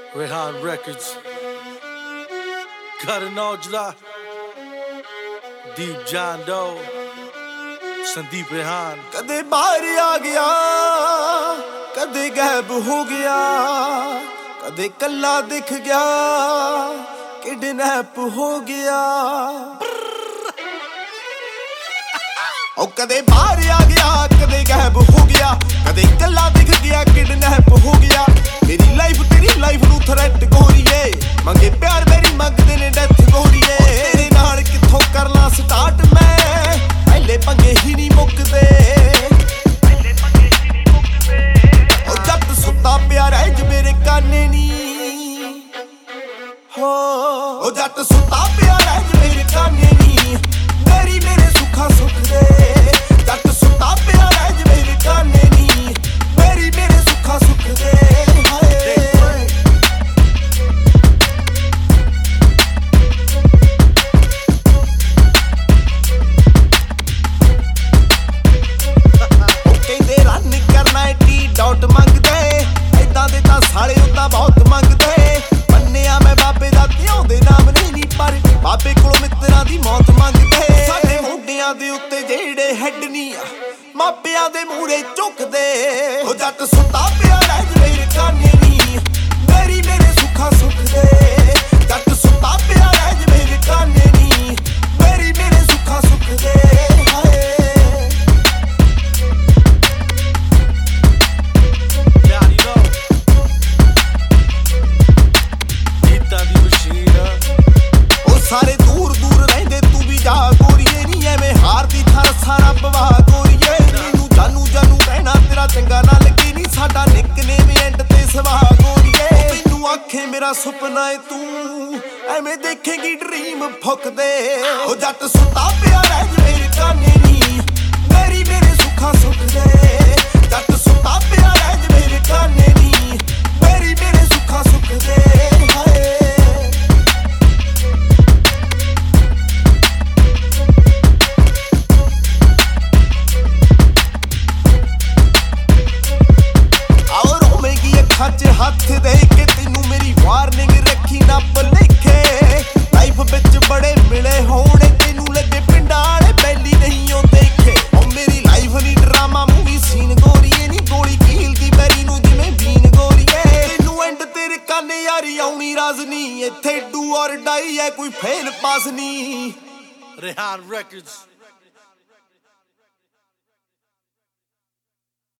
Rehan Records, Karan Aujla, Deep John Doe, Sandeep Rehan। कदे बाहर आ गया, कदे गायब हो गया, कदे कल्ला दिख गया, किडनैप हो गया। ओ कदे बाहर आ गया, कदे गायब हो गया, कदे कल्ला दिख गया, किडनैप हो गया। मेरी लाइफ तेरी लाइफ नू थ्रेट गोरीए, मंगे प्यार मेरी मंगदे ने डेथ गोरीए। तेरे नाल किथों कर ला स्टार्ट मैं, पहले पंगे ही नहीं मुकदे। ओ जट सुत्ता प्यार है ज मेरे काने नी, हो ओ जट सुत्ता प्यार है ज मेरे काने नी, मेरी मेरे सुखा सुख दे। जट सुत्ता प्यार है ज मेरे काने नी, मेरी मेरे सुखा सुख दे। ਡਾਊਟ ਮੰਗਦੇ ਐਦਾਂ ਦੇ ਤਾਂ ਸਾਲੇ ਉਦਾਂ ਬਹੁਤ ਮੰਗਦੇ। ਮੰਨਿਆ ਮੈਂ ਬਾਬੇ ਦਾ ਧਿਆਉਂਦੇ ਨਾਮ ਨਹੀਂ ਪਰ ਬਾਬੇ ਕੋਲੋਂ ਮਿੱਤਰਾਂ ਦੀ ਮੌਤ ਮੰਗਦੇ। ਸਾਡੇ ਮੋਢਿਆਂ ਦੇ ਉੱਤੇ ਜਿਹੜੇ ਹੈਡ ਨਹੀਂ ਆ, ਮਾਪਿਆਂ ਦੇ ਮੂਹਰੇ ਝੁਕਦੇ। ਉਹ ਜੱਟ ਸੁੱਤਾ ਪਿਆ ਰਹਿ ਜਵੇ ਰਕਾਨੇ ਨੀ, ਮੇਰੀ ਮੇਰੇ ਸੁੱਖਾ ਸੁੱਖ ਦੇ। ਜੱਟ ਸੁੱਤਾ ਪਿਆ ਰਹਿ ਜਵੇ ਰਕਾਨੇ ਨੀ, ਮੇਰੀ ਮੇਰੇ ਸੁੱਖਾ ਸੁੱਖ ਦੇ। ਸਾਰੇ ਦੂਰ ਦੂਰ ਰਹਿੰਦੇ ਤੂੰ ਵੀ ਜਾ ਗੋਰੀਏ, ਨੀ ਐਵੇਂ ਹਾਰਦੀ ਥਰ ਸਾਰਾ ਪਵਾ ਗੋਰੀਏ। ਮੈਨੂੰ ਜਾਨੂ ਜਾਨੂ ਕਹਿਣਾ ਤੇਰਾ ਚੰਗਾ ਨਾ ਲੱਗੀ, ਨੀ ਸਾਡਾ ਨਿਕਨੇਮ ਐਂਡ ਤੇ ਸਵਾ ਗੋਰੀਏ। ਮੈਨੂੰ ਆਖੇ ਮੇਰਾ ਸੁਪਨਾ ਏ ਤੂੰ, ਐਵੇਂ ਦੇਖੇਗੀ ਡ੍ਰੀਮ ਫੁੱਕਦੇ। ਉਹ ਜੱਟ ਸੁੱਤਾ ਪਿਆ ਰਹਿ ਜਵੇ ਰਕਾਨੇ ਨੀ, ਮੇਰੀ ਮੇਰੇ ਸੁੱਖਾ ਸੁੱਖ ਦੇ। ਜੱਟ ਸੁੱਤਾ ਪਿਆ ਰਹਿ ਜਵੇ ਰਕਾਨੇ ਨੀ, ਮੇਰੀ ਮੇਰੇ ਸੁੱਖਾ ਸੁੱਖ ਦੇ। ਹੱਥ ਦੇ ਕੇ ਤੈਨੂੰ ਮੇਰੀ ਵਾਰਨਿੰਗ ਰੱਖੀ ਨਾ ਭੁਲੇਖੇ। ਲਾਈਫ ਵਿੱਚ ਬੜੇ ਮਿਲੇ ਹੋਣੇ ਤੈਨੂੰ ਲੱਗੇ ਪਿੰਡਾਂ ਵਾਲੇ ਬੈਲੀ ਨਹੀਂ ਉਹ ਦੇਖੇ। ਉਹ ਮੇਰੀ ਲਾਈਫ ਨੀ ਡਰਾਮਾ ਮੂਵੀ ਸੀਨ ਗੋਰੀਏ, ਨੀ ਗੋਲੀ ਕੀਲਦੀ ਬੈਰੀ ਨੂੰ ਜਿਵੇਂ ਬੀਨ ਗੋਰੀਏ। ਤੈਨੂੰ ਐਂਡ ਤੇਰੇ ਕੰਨ ਯਾਰੀ ਆਉਣੀ ਰਾਜ਼ ਨੀ, ਇੱਥੇ ਡੂ ਔਰ ਡਾਈ ਐ ਕੋਈ ਫੇਲ ਪਾਸ ਨੀ। Rehan Records।